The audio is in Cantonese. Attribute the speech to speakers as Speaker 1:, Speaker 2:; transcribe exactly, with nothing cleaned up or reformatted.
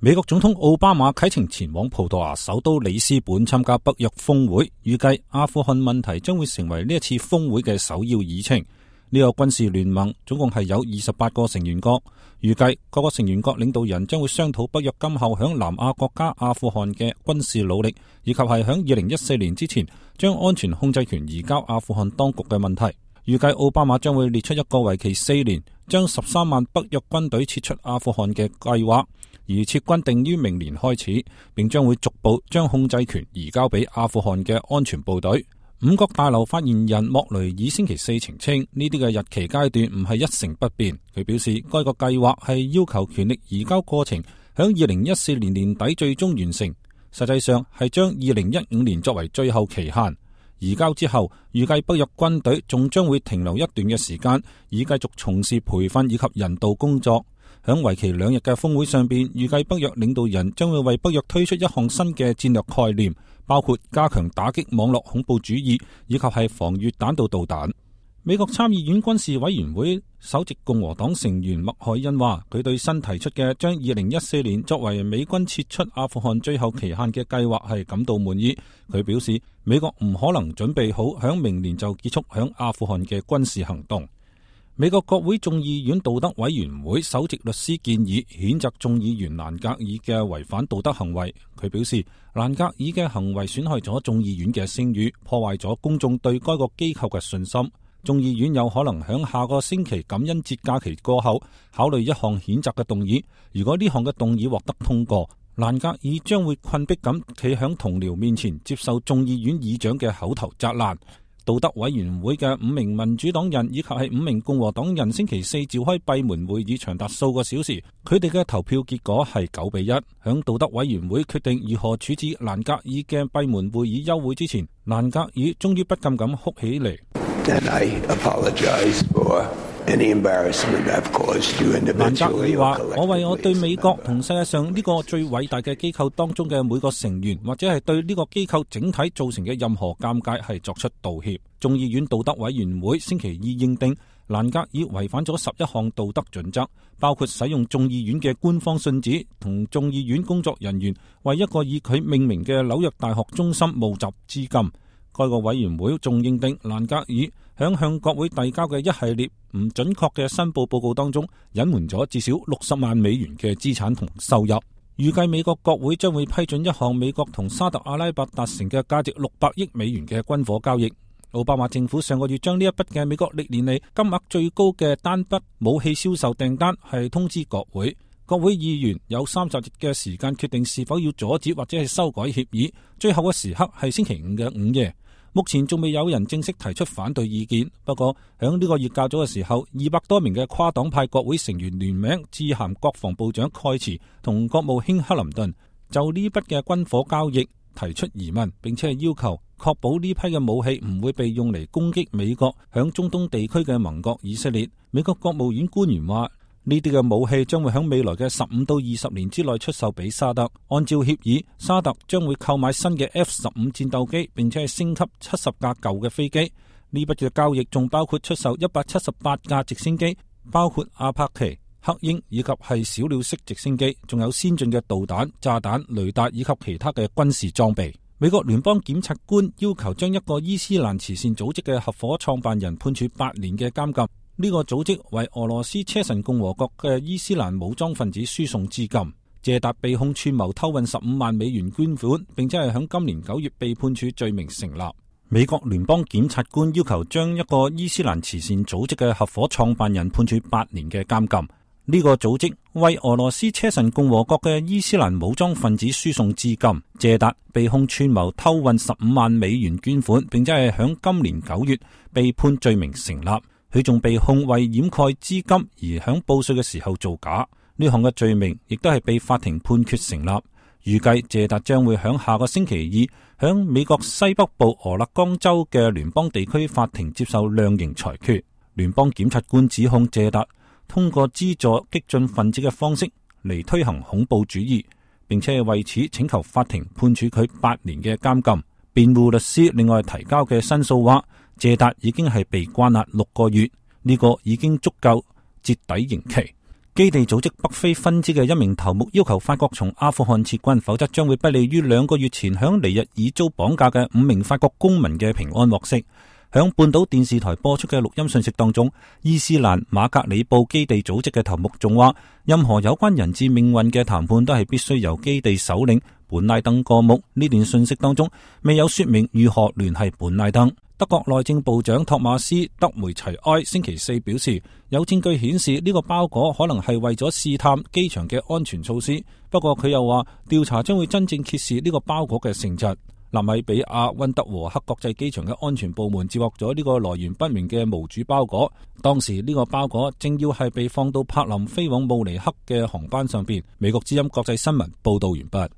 Speaker 1: 美國總統奧巴馬啟程前往葡萄牙首都里斯本參加北約峰會，預計阿富汗問題將會成為呢一次峰會嘅首要議程。呢個軍事聯盟總共係有二十八個成員國，預計各個成員國領導人將會商討北約今後響南亞國家阿富汗嘅軍事努力，以及係響二零一四年之前將安全控制權移交阿富汗當局嘅問題。預計奧巴馬將會列出一個為期四年，將十三萬北約軍隊撤出阿富汗嘅計劃，而撤軍定於明年開始，並將會逐步將控制權移交俾阿富汗嘅安全部隊。五角大樓發言人莫雷爾星期四澄清，呢啲嘅日期階段唔係一成不變。佢表示，該個計劃係要求權力移交過程響二零一四年年底最終完成，實際上係將二零一五年作為最後期限。移交之後，預計北約軍隊仲將會停留一段嘅時間，以繼續從事培訓以及人道工作。響為期兩日嘅峰會上邊，預計北約領導人將會為北約推出一項新嘅戰略概念，包括加強打擊網絡恐怖主義，以及係防禦彈道導彈。美國參議院軍事委員會首席共和黨成員麥凱恩話，佢對新提出嘅將二零一四年作為美軍撤出阿富汗最後期限嘅計劃係感到滿意。佢表示，美國唔可能準備好響明年就結束響阿富汗嘅軍事行動。美國國會眾議院道德委員會首席律師建議譴責眾議員蘭格爾嘅違反道德行為。佢表示，蘭格爾嘅行為損害咗眾議院嘅聲譽，破壞咗公眾對該個機構嘅信心。眾議院有可能響下個星期感恩節假期過後考慮一項譴責嘅動議。如果呢項嘅動議獲得通過，蘭格爾將會困迫咁企響同僚面前接受眾議院議長嘅口頭責難。道德委員會嘅五名民主黨人以及係五名共和黨人星期四召開閉門會議，長達數個小時。佢哋嘅投票結果係九比一。響道德委員會決定如何處置蘭格爾嘅閉門會議休會之前，蘭格爾終於不禁咁哭起嚟。蘭格爾話：我為我對美國同世界上呢個最偉大嘅機構當中嘅每個成員，或者係對呢個機構整體造成嘅任何尷尬，係作出道歉。眾議院道德委員會星期二認定蘭格爾違反咗十一項道德準則，包括使用眾議院嘅官方信紙同眾議院工作人員為一個以佢命名嘅紐約大學中心募集資金。該個委員會仲認定蘭格爾響向國會遞交嘅一系列唔準確嘅申報報告當中，隱瞞咗至少六十萬美元嘅資產同收入。預計美國國會將會批准一項美國同沙特阿拉伯達成嘅價值六百億美元嘅軍火交易。奧巴馬政府上個月將呢一筆嘅美國歷年嚟金額最高嘅單筆武器銷售訂單係通知國會。國會議員有三十日嘅時間決定是否要阻止或者係修改協議，最後嘅時刻係星期五嘅午夜。目前仲未有人正式提出反對意見，不過響呢個月較早嘅時候，二百多名嘅跨黨派國會成員聯名致函國防部長蓋茨同國務卿克林頓，就呢筆嘅軍火交易提出疑問，並且係要求確保呢批嘅武器唔會被用嚟攻擊美國響中東地區嘅盟國以色列。美國國務院官員話，呢啲嘅武器將會喺未來嘅十五到二十年之內出售俾沙特。按照協議，沙特將會購買新嘅 F 十五戰鬥機，並且係升級七十架舊嘅飛機。呢筆嘅交易仲包括出售一百七十八架直升機，包括阿帕奇、黑鷹以及係小鳥式直升機，仲有先進嘅導彈、炸彈、雷達以及其他嘅軍事裝備。美國聯邦檢察官要求將一個伊斯蘭慈善組織嘅合夥創辦人判處八年嘅監禁。呢個組織為俄羅斯車臣共和國嘅伊斯蘭武裝分子輸送資金。謝達被控串謀偷運十五萬美元捐款，並且係響今年九月被判處罪名成立。美國聯邦檢察官要求將一個伊斯蘭慈善組織嘅合夥創辦人判處八年嘅監禁。呢個組織為俄羅斯車臣共和國嘅伊斯蘭武裝分子輸送資金。謝達被控串謀偷運十五萬美元捐款，並且係響今年九月被判罪名成立。佢仲被控為掩蓋資金而響報稅嘅時候造假，呢項嘅罪名亦都係被法庭判決成立。預計謝達將會響下個星期二響美國西北部俄勒岡州嘅聯邦地區法庭接受量刑裁決。聯邦檢察官指控謝達通過資助激進分子嘅方式嚟推行恐怖主義，並且係為此請求法庭判處佢八年嘅監禁。辯護律師另外提交嘅申訴話，謝達已經係被關押六個月，呢個已經足夠折抵刑期。 基地組織北非分支嘅一名頭目要求法國從阿富汗撤軍，否則將會不利於兩個月前響尼日爾遭綁架嘅五名法國公民嘅平安獲釋。響半島電視台播出嘅錄音信息當中，伊斯蘭馬格里布基地組織嘅頭目仲話，任何有關人質命運嘅談判都係必須由基地首領本拉登過目。呢段信息當中未有說明如何聯繫本拉登。德國內政部長托馬斯·德梅齊埃星期四表示，有證據顯示呢個包裹可能係為咗試探機場嘅安全措施。不過佢又話，調查將會真正揭示呢個包裹嘅性質。納米比亞溫德和克國際機場嘅安全部門接獲咗呢個來源不明嘅無主包裹，當時呢個包裹正要係被放到柏林飛往慕尼黑嘅航班上邊。美國之音國際新聞報道完畢。